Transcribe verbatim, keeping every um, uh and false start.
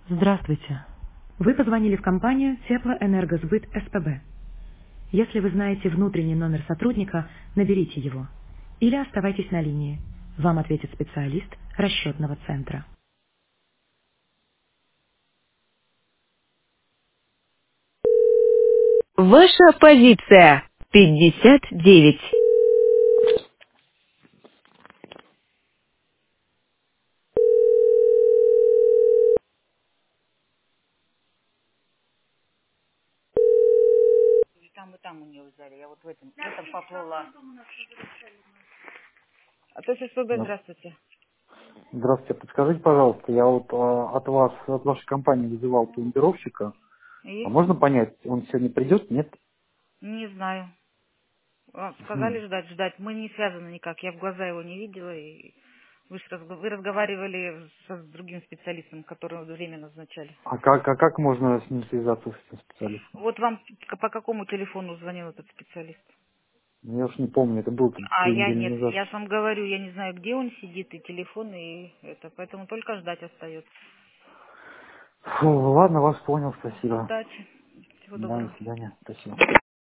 Здравствуйте. Вы позвонили в компанию Теплоэнергосбыт СПБ. Если вы знаете внутренний номер сотрудника, наберите его. Или оставайтесь на линии. Вам ответит специалист расчетного центра. Ваша позиция пятьдесят девять. Там и там у нее взяли. Я вот в этом, в этом поплыла. А то есть СПБ, Да. здравствуйте. Здравствуйте. Подскажите, пожалуйста, я вот а, от вас, от вашей компании вызывал пломбировщика. А И? можно понять, он сегодня придет? Нет? Не знаю. А, Хм. Сказали ждать, ждать. Мы не связаны никак. Я в глаза его не видела. И вы, ж разго- вы разговаривали со- с другим специалистом, которого время назначали. А как, а как можно с ним связаться, с этим специалистом? Вот вам к- по какому телефону звонил этот специалист? Ну, я уж не помню, это было там А две я недели нет. назад. Я же вам говорю, я не знаю, где он сидит, и телефон, и это. Поэтому только ждать остается. Фу, ладно, вас понял, спасибо. Удачи. Всего Да, до доброго. свидания. Спасибо.